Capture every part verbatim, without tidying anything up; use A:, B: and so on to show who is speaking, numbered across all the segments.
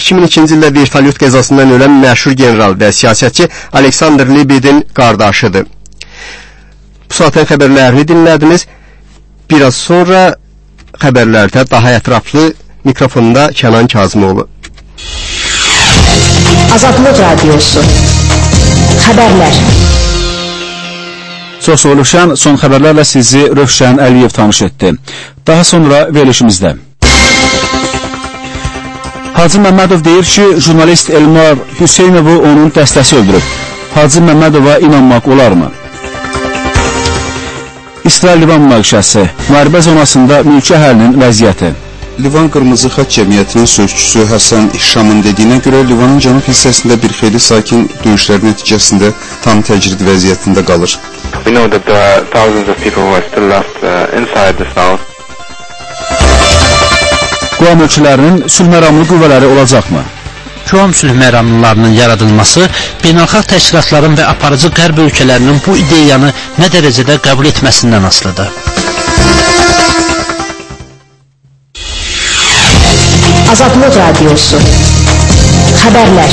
A: iki min ikinci ildə vertolyot qəzasından ölən məşhur general və siyasətçi Aleksandr Lebedin qardaşıdır. Bu saatın xəbərlərini dinlədiniz. Biraz sonra xəbərlərdə daha ətraflı mikrofonda Kənan Kazımoğlu.
B: Azadlıq Radiosu Xəbərlər.
C: Çox sağ olun, Rövşən. Son xəbərlərlə sizi Rövşən Əliyev tanış etdi. Daha sonra verilişimizdə. Hacı Məmmədov deyir ki, jurnalist Elmar Hüseynovu onun dəstəsi öldürüb. Hacı Məmmədova inanmaq olarmı? İsrail-Livan münaqişəsi, müharibə zonasında mülki əhalinin vəziyyəti.
D: Livan Qırmızı Xaç Cəmiyyətinin sözçüsü Həsən Hişamın dediyinə görə Livanın cənub hissəsində bir xeyli sakin döyüşlər nəticəsində tam təcrid vəziyyətində qalır.
E: We know that there are thousands of people who are still left uh, inside the south.
C: Quam ölkələrinin sülh məramlı qüvvələri olacaqmı?
F: Quam sülh məramlılarının yaradılması beynəlxalq təşkilatların və aparıcı qərb ölkələrinin bu ideyanı nə dərəcədə qəbul etməsindən asılıdır.
B: Azadlıq Radiosu Xəbərlər.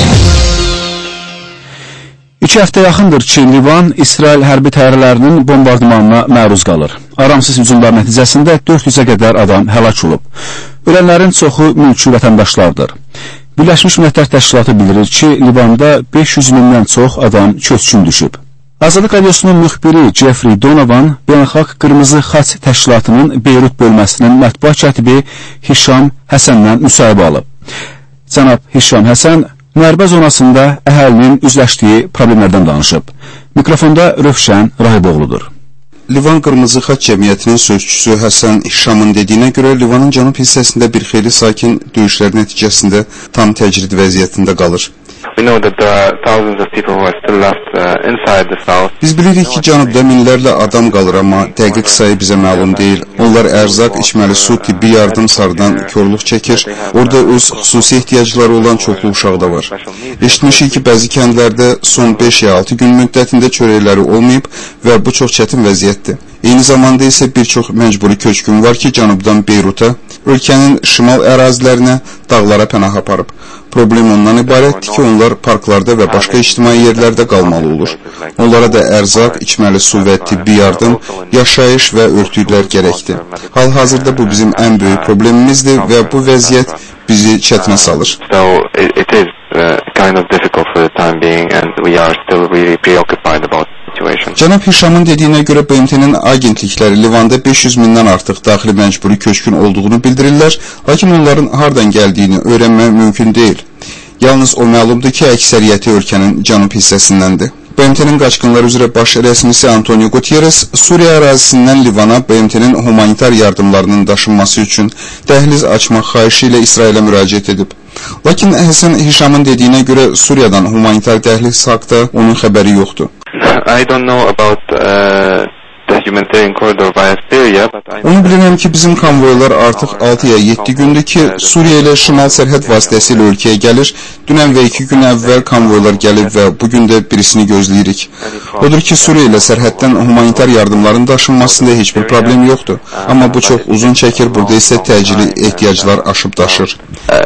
C: İki həftə yaxındır ki, Livan İsrail hərbi təyyarələrinin bombardımanına məruz qalır. Aramsız hücumlar nəticəsində dörd yüzə qədər adam həlak olub. Ölənlərin çoxu mülki vətəndaşlardır. Birləşmiş Millətlər Təşkilatı bildirir ki, Livanda beş yüz mindən çox adam köçkün düşüb. Azadlıq Radiosunun müxbiri Jeffrey Donovan, Beynəlxalq Qırmızı Xaç Təşkilatının Beyrut bölməsinin mətbuat katibi Hişam Həsəndən müsahibə alıb. Cənab Hişam Həsən müharibə zonasında əhalinin üzləşdiyi problemlərdən danışıb. Mikrofonda Rövşən Rahiboğludur.
D: Livan Qırmızı Xaç Cəmiyyətinin sözçüsü Həsən Hişamın dediyinə görə Livanın cənub hissəsində bir xeyli sakin döyüşlər nəticəsində tam təcrid vəziyyətində qalır.
E: We know that there are thousands of people who are still left uh, inside the south.
D: Biz bilirik ki, cənubda minlərlə adam qalır, amma dəqiq sayı bizə məlum deyil. Onlar ərzaq, içməli su, tibbi yardım sarıdan korluq çəkir. Orada öz xüsusi ehtiyacları olan çoxlu uşaq da var. Eşitmişik ki, bəzi kəndlərdə son beş ya altı gün müddətində çörəkləri olmayıb və bu çox çətin vəziyyətdir. Eyni zamanda isə bir çox məcburi köçkün var ki, cənubdan Beyruta, ölkənin şimal ərazilərinə, dağlara pənah aparıb. Problem ondan ibarətdir ki, onlar parklarda və başqa ictimai yerlərdə qalmalı olur. Onlara da ərzaq, içməli su və tibbi yardım, yaşayış və örtüklər gərəkdir. Hal-hazırda bu bizim ən böyük problemimizdir və bu vəziyyət bizi çətinə salır.
E: So it, it is uh, kind of difficult for the time being and we are still really preoccupied about
D: Cənab Hişamın dediyinə görə B M T-nin agentlikləri Livanda beş yüz mindən artıq daxili məcburi köçkün olduğunu bildirirlər, lakin onların hardan gəldiyini öyrənmək mümkün deyil. Yalnız o məlumdur ki, əksəriyyəti ölkənin cənub hissəsindəndir. B M T-nin qaçqınlar üzrə baş rəsmisi Antonio Gutierrez Suriya ərazisindən Livana B M T-nin humanitar yardımlarının daşınması üçün dəhliz açmaq xahişi ilə İsrailə müraciət edib. Lakin Həsən Hişamın dediyinə görə Suriyadan humanitar dəhliz haqda onun xəbəri yoxdur.
E: I don't know about uh, the humanitarian corridor via Syria, but I
D: Onu bilirəm ki, bizim konvoylar artıq altı ya yeddi gündür ki, Suriya ilə şimal sərhəd vasitəsilə ölkəyə gəlir. Dünən və iki gün əvvəl konvoylar gəlib və bugün də birisini gözləyirik. Odur ki, Suriya ilə sərhəddən humanitar yardımların daşınmasında heç bir problem yoxdur. Amma bu çox uzun çəkir, burada isə təcili ehtiyaclar aşıb daşır.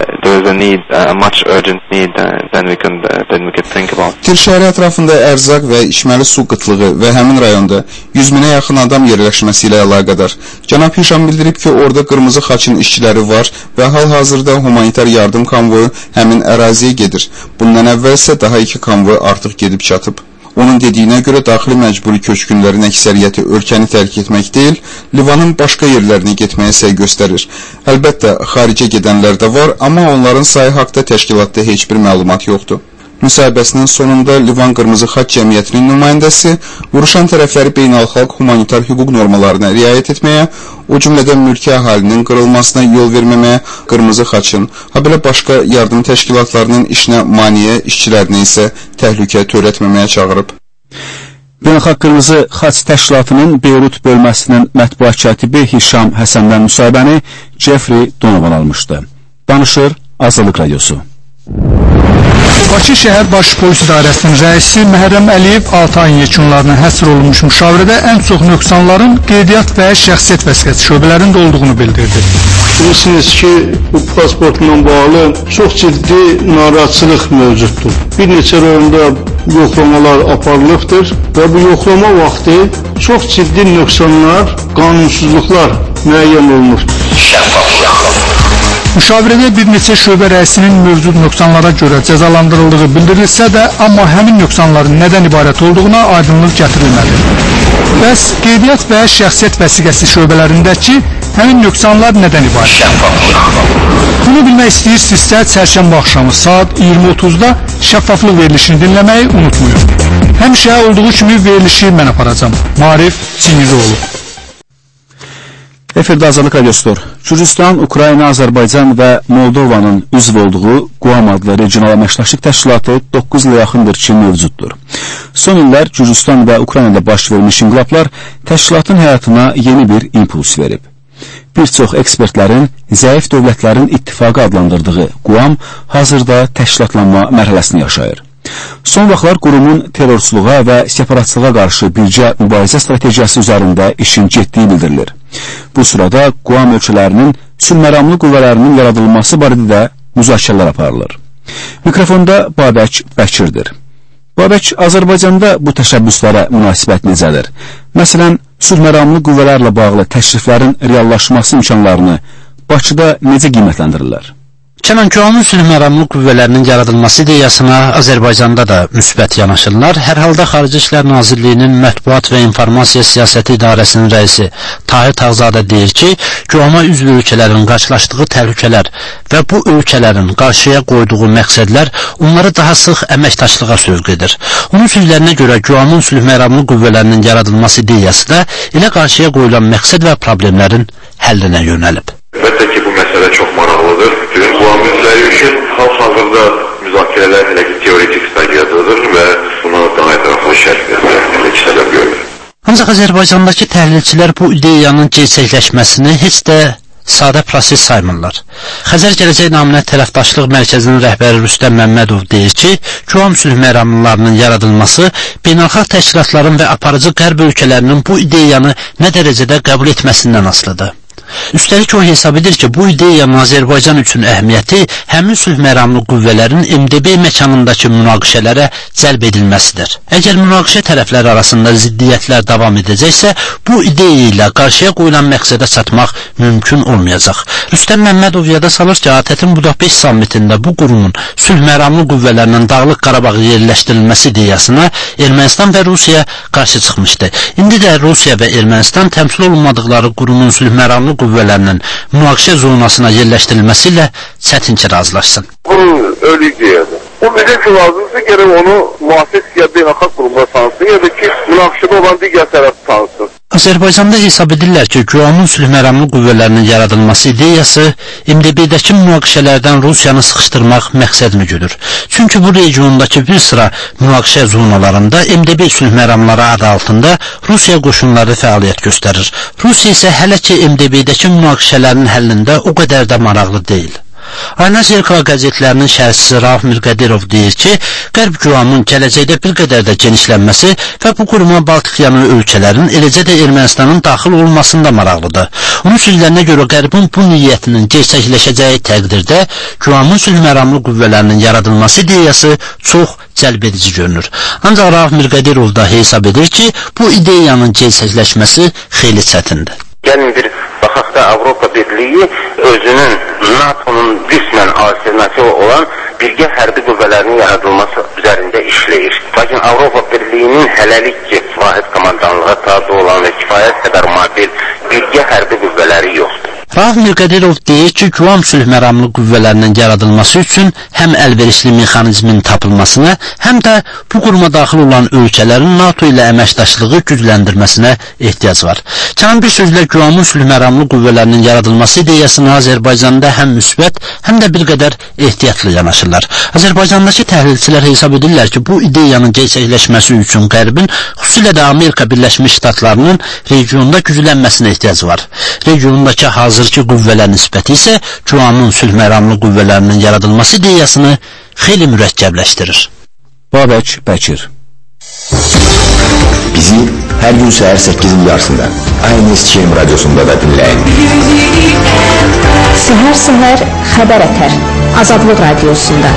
D: Tir şəhəri ətrafında ərzaq və içməli su qıtlığı və həmin rayonda yüz minə yaxın adam yerləşməsi ilə əlaqədar. Cənab Hişam bildirib ki, orada Qırmızı Xaçın işçiləri var və hal-hazırda humanitar yardım konvoyu həmin əraziyə gedir. Bundan əvvəl isə daha iki konvoy artıq gedib çatıb. Onun dediyinə görə daxili məcburi köçkünlərin əksəriyyəti ölkəni tərk etmək deyil, Livanın başqa yerlərinə getməyə səy göstərir. Əlbəttə, xaricə gedənlər də var, amma onların sayı haqda təşkilatda heç bir məlumat yoxdur. Müsahibəsinin sonunda Livan Qırmızı Xaç Cəmiyyətinin nümayəndəsi vuruşan tərəfləri beynəlxalq humanitar hüquq normalarına riayət etməyə, o cümlədən mülki əhalinin qırılmasına yol verməməyə, Qırmızı Xaçın, habelə başqa yardım təşkilatlarının işinə maniyə, işçilərini isə təhlükə törətməməyə çağırıb.
C: Beynəlxalq Qırmızı Xaç Təşkilatının Beyrut bölməsinin mətbuat katibi Hişam Həsəndən müsahibəni Jeffrey Donovan almışdı. Danışır Azadlıq Radiosu.
G: Bakı şəhər Baş Polis İdarəsinin rəisi Məhərrəm Əliyev altı ayın yekunlarına həsr olunmuş müşavirədə ən çox nöqsanların qeydiyyat və şəxsiyyət vəsiqəsi şöbələrində olduğunu bildirdi.
H: Bilirsiniz ki, bu pasportla bağlı çox ciddi narahatçılıq mövcuddur. Bir neçə rayonda yoxlamalar aparılıbdır və bu yoxlama vaxtı çox ciddi nöqsanlar, qanunsuzluqlar müəyyən olunur.
G: Müşavirədə bir neçə şöbə rəisinin mövcud nöqsanlara görə cəzalandırıldığı bildirilsə də, amma həmin nöqsanların nədən ibarət olduğuna aydınlıq gətirilmədi. Bəs qeydiyyat və şəxsiyyət vəsiqəsi şöbələrindəki həmin nöqsanlar nədən ibarət? Bunu bilmək istəyirsinizsə, çərşənbə axşamı saat iyirmi otuzda şəffaflıq verilişini dinləməyi unutmayın. Həmişə olduğu kimi verilişi mən aparacam. Marif Çingizoğlu.
C: Efirdə Azadlıq Radiosudur. Gürcüstan, Ukrayna, Azərbaycan və Moldovanın üzv olduğu Quam adlı regional əməkdaşlıq təşkilatı doqquz ilə yaxındır ki, mövcuddur. Son illər Gürcüstan və Ukraynada baş vermiş inqilablar təşkilatın həyatına yeni bir impuls verib. Bir çox ekspertlərin zəif dövlətlərin ittifaqı adlandırdığı Quam hazırda təşkilatlanma mərhələsini yaşayır. Son vaxtlar qurumun terrorçuluğa və separatçılığa qarşı birgə mübarizə strategiyası üzərində işin getdiyi bildirilir. Bu sırada Quam ölkələrinin sülhməramlı qüvvələrinin yaradılması barədə də müzakirələr aparılır. Mikrofonda Babək Bəkirdir. Babək, Azərbaycanda bu təşəbbüslərə münasibət necədir? Məsələn, sülhməramlı qüvvələrlə bağlı təkliflərin reallaşması imkanlarını Bakıda necə qiymətləndirirlər?
F: Kənan, Quamın sülhməramlı qüvvələrinin yaradılması ideyasına Azərbaycanda da müsbət yanaşırlar. Hər halda Xarici İşlər Nazirliyinin Mətbuat və İnformasiya Siyasəti İdarəsinin rəisi Tahir Tağzadə deyir ki, Quama üzv ölkələrin qarşılaşdığı təhlükələr və bu ölkələrin qarşıya qoyduğu məqsədlər onları daha sıx əməkdaşlığa sövq edir. Onun sözlərinə görə Quamın sülhməramlı qüvvələrinin yaradılması ideyası da elə qarşıya qoyulan məqsəd və problemlərin həllinə yönəlib.
I: Əlbəttə ki, bu məsələ çox maraqlıdır. Çünki Quam üzvləri üçün hal-hazırda müzakirələr hələ ki teoretik stadiyadadır və buna daha ətraflı şərh vermək səbəb görür.
F: Ancaq Azərbaycandakı təhlilçilər bu ideyanın gerçəkləşməsini heç də sadə proses saymırlar. Xəzər Gələcək naminə tərəfdaşlıq mərkəzinin rəhbəri Rüstəm Məmmədov deyir ki, Quam sülhməramlılarının yaradılması beynəlxalq təşkilatların və aparıcı qərb ölkələrinin bu ideyanı nə dərəcədə qəbul etməsindən asılıdır. Üstəlik o hesab edir ki, bu ideyanın Azərbaycan üçün əhəmiyyəti həmin sülhməramlı qüvvələrin M D B məkanındakı münaqişələrə cəlb edilməsidir. Əgər münaqişə tərəfləri arasında ziddiyyətlər davam edəcəksə, bu ideya ilə qarşıya qoyulan məqsədə çatmaq mümkün olmayacaq. Rüstəm Məmmədov yada salır ki, ATƏT-in Budapest sammitində bu qurumun sülhməramlı qüvvələrinin Dağlıq Qarabağı yerləşdirilməsi ideyasına Ermənistan və Rusiya qarşı çıxmışdı. İndi də Rusiya və Ermənistan təmsil olunmadıqları qurumun sülhməramlı qüvvələrinin münaqişə zonasına yerləşdirilməsi ilə çətin ki, razılaşsın.
I: Bunun öyle ideyadır. O bize ki lazımsa gərək onu müasir ya beynəlxalq qurumlar tanısın ya da ki, münaqişədə olan digər tərəf tanısın.
F: Azərbaycanda hesab edirlər ki, Quamın sülhməramlı qüvvələrinin yaradılması ideyası M D B-dəki münaqişələrdən Rusiyanı sıxışdırmaq məqsədini güdür. Çünki bu regiondakı bir sıra münaqişə zonalarında M D B sülhməramları adı altında Rusiya qoşunları fəaliyyət göstərir. Rusiya isə hələ ki M D B-dəki münaqişələrin həllində o qədər də maraqlı deyil. Ayna Zirka qəzetlərinin şərhçisi Rauf Mirqədirov deyir ki, Qərb Quamın gələcəkdə bir qədər də genişlənməsi və bu quruma Baltik yanı ölkələrin, eləcə də Ermənistanın daxil olmasında maraqlıdır. Onun sözlərinə görə Qərbin bu niyyətinin gerçəkləşəcəyi təqdirdə Quamın sülhməramlı qüvvələrinin yaradılması ideyası çox cəlb edici görünür. Ancaq Rauf Mirqədirov da hesab edir ki, bu ideyanın gerçəkləşməsi xeyli çətindir.
J: Gəlin bir baxaq da Avropa Birliyi özünün NATO'nun qismən alternativ olan birgə hərbi qüvvələrinin yaradılması üzərində işləyir. Lakin Avropa Birliyinin hələlik ki, vahid komandanlığa tabi olan və kifayət qədər mobil birgə hərbi qüvvələri yoxdur.
F: Rauf Mirqədirov deyir ki, Quam sülhməramlı qüvvələrinin yaradılması üçün həm əlverişli mexanizmin tapılmasına, həm də bu quruma daxil olan ölkələrin NATO ilə əməkdaşlığı gücləndirməsinə ehtiyac var. Kənan bir sözlə Quamın sülhməramlı qüvvələrinin yaradılması ideyasına Azərbaycanda həm müsbət, həm də bir qədər ehtiyatlı yanaşırlar. Azərbaycandakı təhlilçilər hesab edirlər ki, bu ideyanın gerçəkləşməsi üçün Qərbin, xüsusilə də Amerika Birləşmiş Ştatlarının regionda güclənməsinə ehtiyac var. Regiondakı hazırki qüvvələr nisbəti isə Quamın sülhməramlı qüvvələrinin yaradılması ideyasını xeyli mürəkkəbləşdirir.
C: Babək Bəkir.
K: Bizi Hər gün səhər səkkizin yarısında aynı İstişehir Radyosunda da dinləyin.
B: Səhər-səhər xəbər ətər Azadlıq Radiosunda.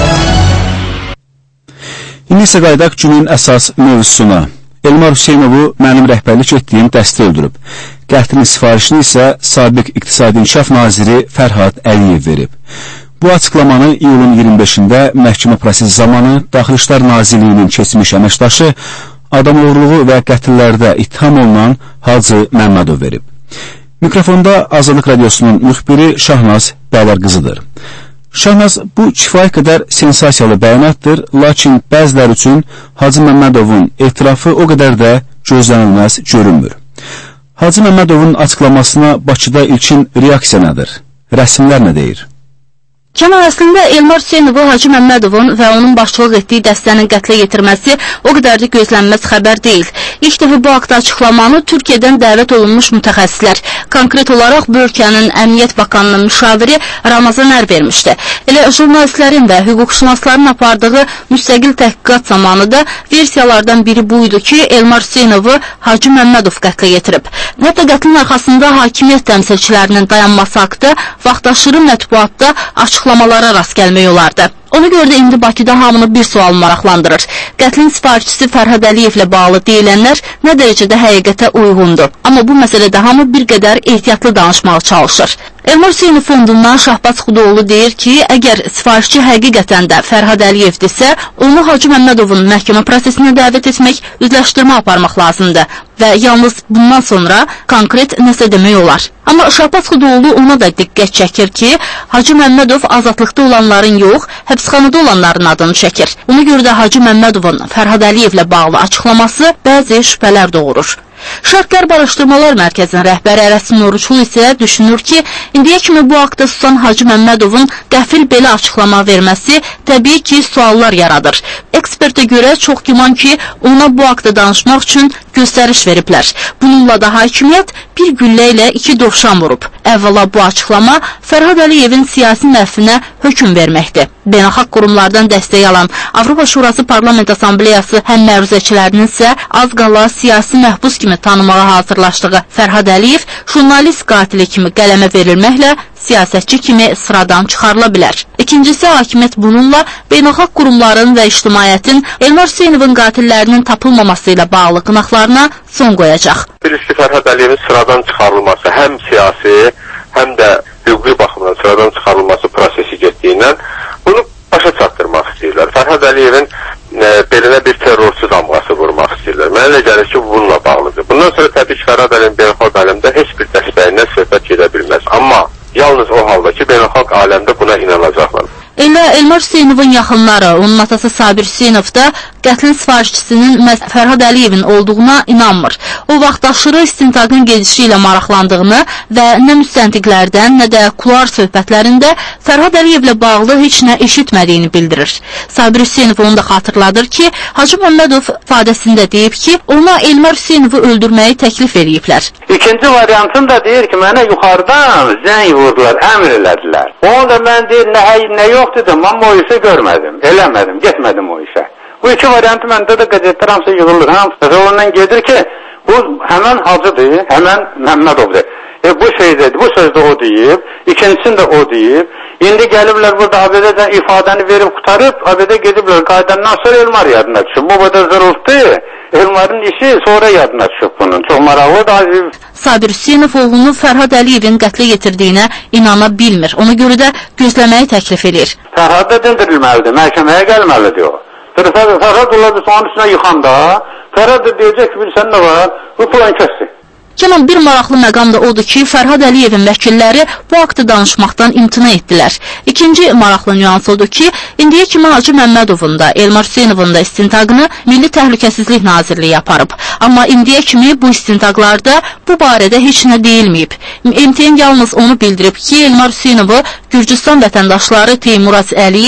C: İndi isə qaydaq günün əsas mövzusuna. Elmar Hüseynovu mənim rəhbərlik etdiyim dəstə öldürüb. Qətlin sifarişini isə sabiq İqtisadi İnkişaf Naziri Fərhad Əliyev verib. Bu açıqlamanı iyulun iyirmi beşində məhkəmə prosesi zamanı Daxili İşlər Nazirliyinin keçmiş əməkdaşı adam oğurluğu və qətllərdə ittiham olunan Hacı Məmmədov verib. Mikrofonda Azadlıq Radiosunun müxbiri Şahnaz Bəylərqızıdır. Şahnaz, bu kifayət qədər sensasiyalı bəyanatdır, lakin bəziləri üçün Hacı Məmmədovun etirafı o qədər də gözlənilməz görünmür. Hacı Məmmədovun açıqlamasına Bakıda ilkin reaksiya nədir? Rəsmlər nə deyir?
L: Kəmal, əslində Elmar Hüseynovu Hacı Məmmədovun və onun başçılıq etdiyi dəstənin qətlə yetirməsi o qədər də gözlənməz xəbər deyil. İlk dəfə bu haqda açıqlamanı Türkiyədən dəvət olunmuş mütəxəssislər, konkret olaraq bu ölkənin Əmniyyət Bakanlığının müşaviri Ramazan Ər vermişdi. Elə jurnalistlərin və hüquqşünasların apardığı müstəqil təhqiqat zamanı da versiyalardan biri buydu ki, Elmar Hüseynovu Hacı Məmmədov qətlə yetirib. Hətta qətlin arxasında hakimiyyət təmsilçilərinin dayanması haqda vaxtaşırı mətbuatda açıqlamalara rast gəlmək olardı. Ona görə də indi Bakıda hamını bir sual maraqlandırır. Qətlin sifarişçisi Fərhad Əliyevlə bağlı deyilənlər nə dərəcədə həqiqətə uyğundur. Amma bu məsələdə hamı bir qədər ehtiyatlı danışmağa çalışır. Elmar Hüseynov fondundan Şahbaz Xudoğlu deyir ki, əgər sifarişçi həqiqətən də Fərhad Əliyevdirsə, onu Hacı Məmmədovun məhkəmə prosesinə dəvət etmək, üzləşdirmə aparmaq lazımdır və yalnız bundan sonra konkret nəsə demək olar. Amma Şahbaz Xudoğlu ona da diqqət çəkir ki, Hacı Məmmədov azadlıqda olanların yox, həbsxanada olanların adını çəkir. Ona görə də Hacı Məmmədovun Fərhad Əliyevlə bağlı açıqlaması bəzi şübhələr doğurur. Şərtlər Araşdırmalar Mərkəzinin rəhbəri Ərəsin Oruçlu isə düşünür ki, indiyə kimi bu haqda susan Hacı Məmmədovun qəfil belə açıqlama verməsi təbii ki, suallar yaradır. Ekspertə görə çox güman ki, ona bu haqda danışmaq üçün göstəriş veriblər. Bununla da hakimiyyət bir güllə ilə iki dovşan vurub. Əvvəla bu açıqlama Fərhad Əliyevin siyasi məhvinə hökm verməkdir. Beynəlxalq qurumlardan dəstək alan Avropa Şurası Parlament Assambleyası həm məruzəçilərinin isə az qala siyasi məhbus kimi tanımağa hazırlaşdığı Fərhad Əliyev jurnalist qatili kimi qələmə verilməklə siyasətçi kimi sıradan çıxarıla bilər. İkincisi, hakimiyyət bununla beynəlxalq qurumların və ictimaiyyətin Elmar Hüseynovun qatillərinin tapılmaması ilə bağlı qınaqlarına son qoyacaq.
M: Birisi Fərhad Əliyevin sıradan çıxarılması, həm siyasi, həm də hüquqi baxımdan sıradan çıxarılması prosesi getdiyindən bunu başa çatdırmaq istəyirlər. Fərhad Əliyevin e, belinə bir terrorçu damğası vurmaq istəyirlər. Mənə elə gəlir ki, bu bununla bağlıdır. Bundan sonra təbii ki, Fərhad Əliyevin beynəlxalq aləmdə heç bir dəstəyindən söhbət gedə bilməz. Amma yalnız o halda ki, beynəlxalq aləmdə buna inanacaqlar.
L: Elə Elmar Hüseynovun yaxınları, onun atası Sabir Hüseynov da qətlin sifarişçisinin Fərhad Əliyevin olduğuna inanmır. O vaxt aşırı istintaqın gedişi ilə maraqlandığını və nə müstəntiqlərdən, nə də kular söhbətlərində Fərhad Əliyevlə bağlı heç nə eşitmədiyini bildirir. Sabir Hüseynov onu da xatırladır ki, Hacı Məmmədov ifadəsində deyib ki, ona Elmar Hüseynovu öldürməyi təklif ediblər.
J: İkinci variantın da deyir ki, mənə yuxarıdan zəng vurdular, əmr elədilər. Onu da mən deyir, nə, nə yox dedim, amma o işi görmədim, eləmədim, getmədim o işə. Bu iki variantı məndə də qəzetlər hamısı yığılır, hamısı ondan gedir ki, bu həmən Hacıdır, həmən Məmmədovdur. E, bu şeydir, bu sözdə o deyib, ikincisini də o deyib. İndi gəliblər burada A B D-dən ifadəni verib qutarıb, A B D gediblər, qaydandan sonra Elmar yadına düşüb. Bu qədər zərurdur, Elmarın işi sonra yadına düşüb bunun, çox maraqlıdır.
L: Sabir Hüseynov oğlunu Fərhad Əliyevin qətlə yetirdiyinə inana bilmir. Ona görə də gözləməyi təklif edir.
J: Fərhad da dindirilməlidir, məhkəməyə gəlməlidir o. Fərhad olardı soğanın üstünə yıxanda, Fərhad da deyəcək ki, bilsən nə var, bu plan kəsdir.
L: Kemal, bir maraqlı məqam da odur ki, Fərhad Əliyevin vəkilləri bu haqda danışmaqdan imtina etdilər. İkinci maraqlı nüans odur ki, indiyə kimi Hacı Məmmədovun da, Elmar Hüseynovun da istintaqını Milli Təhlükəsizlik Nazirliyi aparıb. Amma indiyə kimi bu istintaqlarda bu barədə heç nə deyilməyib. M T N yalnız onu bildirib ki, Elmar Hüseynovu Gürcüstan vətəndaşları Teymuraz Əliyev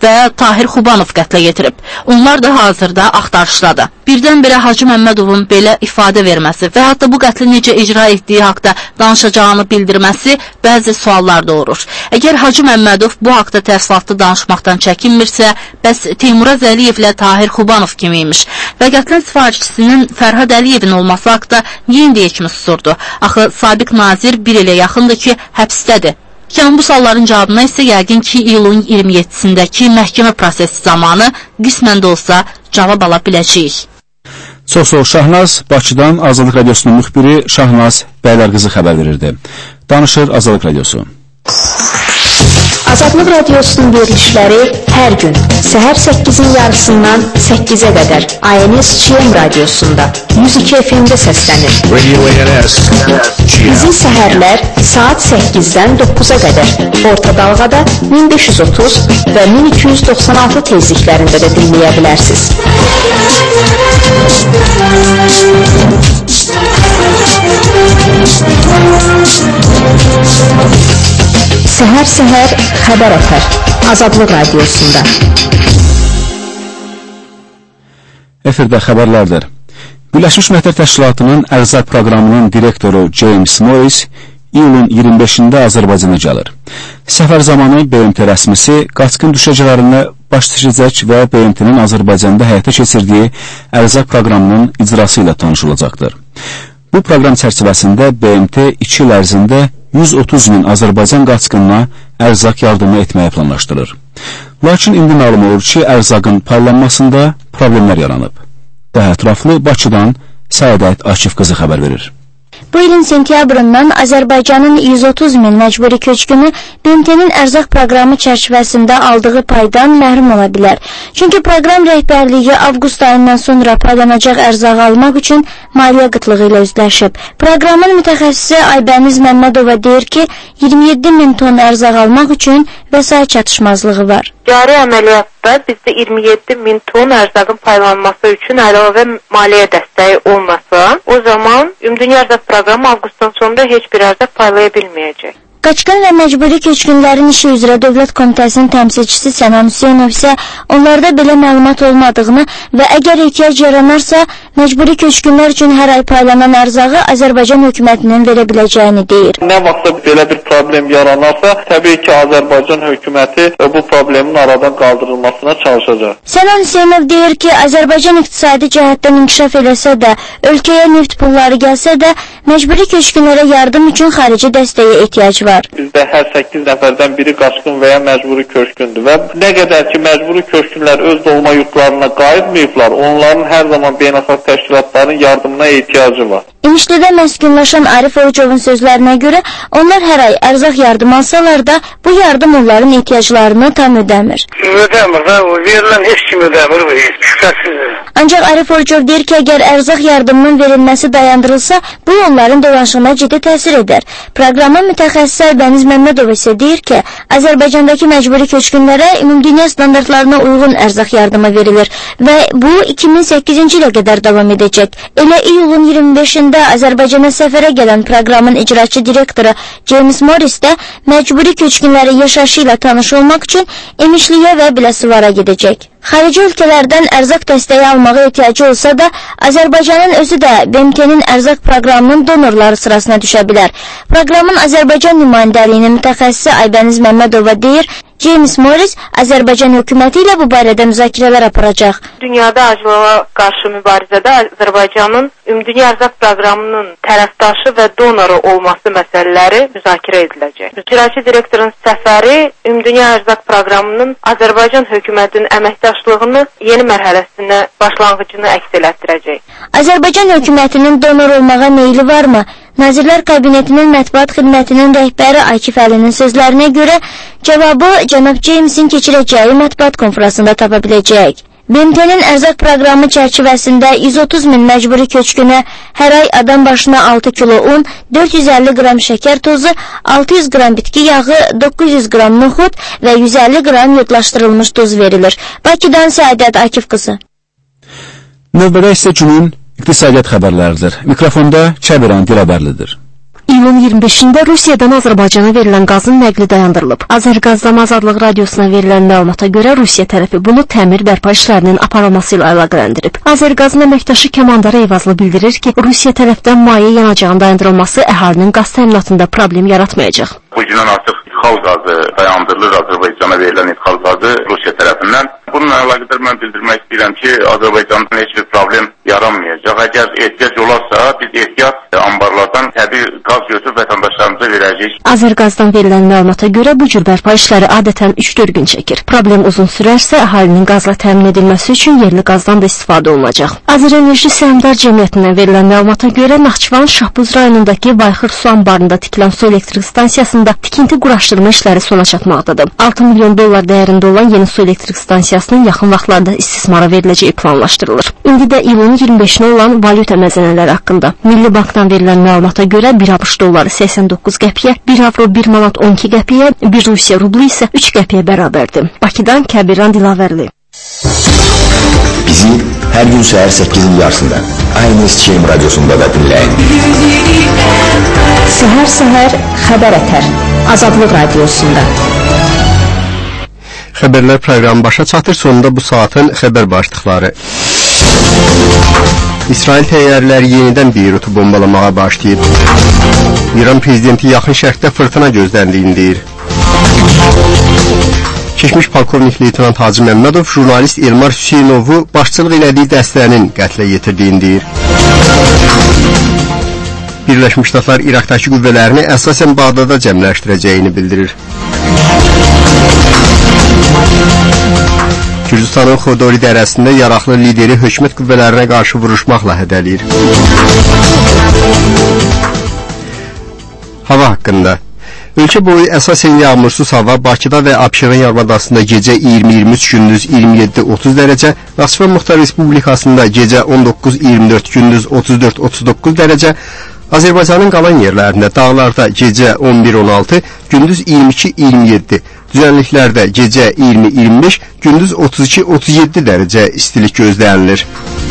L: və Tahir Xubanov qətlə yetirib. Onlar da hazırda axtarışdadır. Birdən-birə Hacı Məmmədovun belə ifadə verməsi və hətta bu qətli necə icra etdiyi haqda danışacağını bildirməsi bəzi suallar doğurur. Əgər Hacı Məmmədov bu haqda təfsilatlı danışmaqdan çəkinmirsə, bəs Teymur Əliyevlə Tahir Xubanov kimiymiş və qətlin sifarişçisinin Fərhad Əliyevin olması haqda niyə indiyə kimi susurdu? Axı sabiq nazir bir ilə yaxındır ki, həbsdədir. Yəni bu sualların cavabına isə yəqin ki, iyulun iyirmi yeddisindəki məhkəmə prosesi zamanı qismən də olsa cavab ala biləcəyik.
C: Çox sağ ol Şahnaz. Bakıdan Azadlıq Radiosunun müxbiri Şahnaz Bəylərqızı xəbər verirdi. Danışır Azadlıq Radiosu.
B: Azadlıq Radiosunun verilişləri hər gün səhər səkkizin yarısından səkkizə qədər I N S C M radiosunda yüz iki F M-də səslənir. Bizi səhərlər saat səkkizdən doqquza qədər orta dalğada min beş yüz otuz və min iki yüz doxsan altı tezliklərində də dinləyə bilərsiniz. Səhər-səhər xəbər ətər Azadlıq Radiosunda.
C: Efirdə xəbərlərdir. Birləşmiş Millətlər Təşkilatının ərzaq proqramının direktoru James Morris iyulun iyirmi beşində Azərbaycana gəlir. Səfər zamanı B M T rəsmisi qaçqın düşəcələrini baş düşəcək və B M T-nin Azərbaycanda həyata keçirdiyi ərzaq proqramının icrası ilə tanış olacaqdır. Bu proqram çərçivəsində B M T iki il ərzində yüz otuz min Azərbaycan qaçqınına ərzaq yardımı etməyə planlaşdırır. Lakin indi məlum olur ki, ərzaqın paylanmasında problemlər yaranıb. Daha ətraflı Bakıdan Səadət Akif qızı xəbər verir.
N: Bu ilin sentyabrından Azərbaycanın yüz otuz min məcburi köçkünü B M T-nin ərzaq proqramı çərçivəsində aldığı paydan məhrum ola bilər. Çünki proqram rəhbərliyi avqust ayından sonra paylanacaq ərzağı almaq üçün maliyyə qıtlığı ilə üzləşib. Proqramın mütəxəssisi Aybəniz Məmmədova deyir ki, iyirmi yeddi min ton ərzaq almaq üçün vəsait çatışmazlığı var.
O: Cari əməliyyatda bizdə iyirmi yeddi min ton ərzaqın paylanması üçün əlavə maliyyə dəstəyi olmasa, o zaman Ümumdünya Ərzaq proqramı avqustdan sonra heç bir ərzaq paylaya bilməyəcək.
N: Qaçqın və məcburi köçkünlərin işi üzrə Dövlət Komitəsinin təmsilçisi Sənan Hüseynov isə onlarda belə məlumat olmadığını və əgər ehtiyac yaranarsa, məcburi köçkünlər üçün hər ay paylanan ərzağı Azərbaycan hökumətinin verə biləcəyini deyir.
P: Nə vaxtda belə bir problem yaranarsa, təbii ki, Azərbaycan hökuməti bu problemin aradan qaldırılmasına çalışacaq.
N: Sənan Hüseynov deyir ki, Azərbaycan iqtisadi cəhətdən inkişaf eləsə də, ölkəyə neft pulları gəlsə də, məcburi köçkünlərə yardım üçün xarici dəstəyə ehtiyac var.
P: Bizdə hər səkkiz nəfərdən biri qaçqın və ya məcburi köçkündür və nə qədər ki, məcburi köçkünlər öz doğma yurtlarına qayıtmayıblar, onların hər zaman beynəlxalq təşkilatların yardımına ehtiyacı var.
N: İmişlidə məskunlaşan Arif Orucovun sözlərinə görə, onlar hər ay ərzaq yardım alsalar da, bu yardım onların ehtiyaclarını tam ödəmir.
Q: Ödəmir və verilən heç kim ödəmir və şübhəsizdir.
N: Ancaq Arif Orucov deyir ki, əgər ərzaq yardımının verilməsi dayandırılsa, bu onların dolaşığına ciddi təsir edər. Proqramın mütəxəssisi Aybəniz Məmmədov isə deyir ki, Azərbaycandakı məcburi köçkünlərə ümumdünya standartlarına uyğun ərzaq yardımı verilir və bu iki min səkkizinci ilə qədər davam edəcək. Elə iyulun iyirmi beşində Azərbaycana səfərə gələn proqramın icraçı direktoru James Morris də məcburi köçkünlərin yaşayışı ilə tanış olmaq üçün Emişliyə və Biləsuvar'a gedəcək. Xarici ölkələrdən ərzaq dəstəyi almağa ehtiyacı olsa da, Azərbaycanın özü də B M T-nin ərzaq proqramının donorları sırasına düşə bilər. Proqramın Azərbaycan nümayəndəliyinin mütəxəssisi Aybəniz Məmmədova deyir, James Morris Azərbaycan hökuməti ilə bu barədə müzakirələr aparacaq.
O: Dünyada aclığa qarşı mübarizədə Azərbaycanın Ümumdünya Ərzaq proqramının tərəfdaşı və donoru olması məsələləri müzakirə ediləcək. İcraçı direktorun səfəri Ümumdünya Ərzaq proqramının Azərbaycan hökumətinin əməkdaşlığını yeni mərhələsinə başlanğıcını əks elətdirəcək.
N: Azərbaycan hökumətinin donor olmağa meyli varmı? Nazirlər Kabinetinin mətbuat xidmətinin rəhbəri Akif Əlinin sözlərinə görə cavabı cənab Jamesin keçirəcəyi mətbuat konfransında tapa biləcək. B M T-nin ərzaq proqramı çərçivəsində yüz otuz min məcburi köçkünə hər ay adam başına altı kilo un, dörd yüz əlli qram şəkər tozu, altı yüz qram bitki yağı, doqquz yüz qram noxud və yüz əlli qram yodlaşdırılmış duz verilir. Bakıdan Səadət Akif qızı.
C: Növbədə isə günün iqtisadiyyat xəbərləridir. Mikrofonda Kəbiran Dilabərlidir.
R: İyulun iyirmi beşində Rusiyadan Azərbaycana verilən qazın nəqli dayandırılıb. Azərqazdan Azadlıq Radiosuna verilən məlumata görə Rusiya tərəfi bunu təmir bərpa işlərinin aparılması ilə əlaqələndirib. Azərqazın əməkdaşı Kəmandar Eyvazlı bildirir ki, Rusiya tərəfdən maye yanacağın dayandırılması əhalinin qaz təminatında problem yaratmayacaq.
S: Bu gündən artıq ixal qazı dayandırılır, Azərbaycana verilən ixal qazı Rusiya tərəfindən. Bununla əlaqədar mən bildirmək istəyirəm ki, Azərbaycanda heç bir problem yaranmayacaq. Əgər ehtiyac olarsa, biz ehtiyat ambarlardan təbii qaz götürüb vətəndaşlarımıza verəcəyik.
R: Azərqazdan verilən məlumata görə bu cür bərpa işləri adətən üç dörd gün çəkir. Problem uzun sürərsə, əhalinin qazla təmin edilməsi üçün yerli qazdan da istifadə olunacaq. Azərenerji Səhmdar Cəmiyyətindən verilən məlumata görə Naxçıvan Şahbuz rayonundakı Bayxır su anbarında tikilən su elektrik stansiyasında tikinti quraşdırma işləri sona çatmaqdadır. altı milyon dollar dəyərində olan yeni su elektrik stansiyasının yaxın vaxtlarda istismara veriləcəyi planlaşdırılır. İndi də iyulun iyirmi beşinə olan valyuta məzənələri haqqında. Milli Bankdan verilən məlumata görə bir ABŞ dolları səksən doqquz qəpiyə, bir avro bir manat on iki qəpiyə, bir Rusiya rublu isə üç qəpiyə bərabərdir. Bakıdan Kəbirran Dilavərli.
K: Bizi her gün səhər səkkizin yarısında aynı İstişehim Radyosu'nda da dinləyin.
B: Səhər-səhər xəbər ətər Azadlıq Radiosunda.
A: Xəbərlər proqramı başa çatır, sonunda bu saatın xəbər başlıqları. İsrail təyyarələri yenidən Beyrutu bombalamağa başlayıb. İran prezidenti yaxın şərqdə fırtına gözləndiyini deyir. Keçmiş polkovnik leytenant Hacı Məmmədov jurnalist Elmar Hüseynovu başçılıq elədiyi dəstənin qətlə yetirdiyini deyir. Birləşmiş Ştatlar İraqdakı qüvvələrini əsasən Bağdada cəmləşdirəcəyini bildirir. Gürcüstanın Xodori dərəsində yaraqlı lideri hökumət qüvvələrinə qarşı vuruşmaqla hədələyir. Hava haqqında. Ölkə boyu əsasən yağmursuz hava, Bakıda və Abşeron yarımadasında gecə iyirmi iyirmi üç, gündüz iyirmi yeddi otuz dərəcə, Naxçıvan Muxtar Respublikasında gecə on doqquz iyirmi dörd, gündüz otuz dörd otuz doqquz dərəcə, Azərbaycanın qalan yerlərində dağlarda gecə on bir on altı, gündüz iyirmi iki iyirmi yeddi, düzənliklərdə gecə iyirmi iyirmi beş, gündüz otuz iki otuz yeddi dərəcə istilik gözlənilir.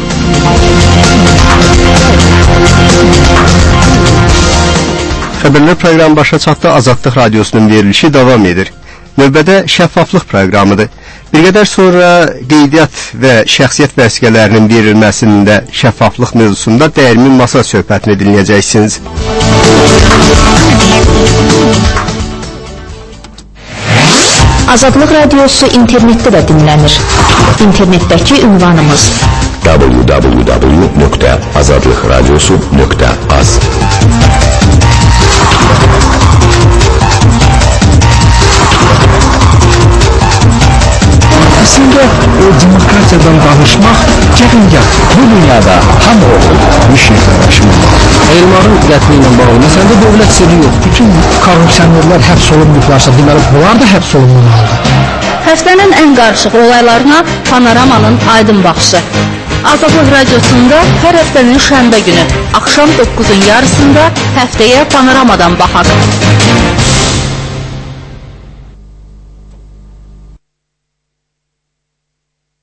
A: Xəbərlər proqramı başa çatdı. Azadlıq Radiosunun verilişi davam edir. Növbədə şəffaflıq proqramıdır. Bir qədər sonra qeydiyyat və şəxsiyyət vəsiqələrinin verilməsində şəffaflıq mövzusunda dəyərli masa söhbətini dinləyəcəksiniz.
B: Azadlıq Radiosu internetdə də dinlənir. İnternetdəki ünvanımız
K: w w w nöqtə azadlıq radiosu nöqtə az.
G: Əslində o demokratiyadan danışmaq gəlingar. Bu dünyada hamı olur, müşrikləşmək. Elmarın qətli ilə bağlı məsələdə dövlət sirri yox. Bütün korrupsionerlər həbs olunmuşlarsa, deməli bunlar da həbs olunmalıdır.
L: Həftənin ən qarışıq olaylarına Panoramanın aydın baxışı. Azadlıq Radiosunda hər həftənin şənbə günü axşam doqquzun yarısında həftəyə Panoramadan baxaq.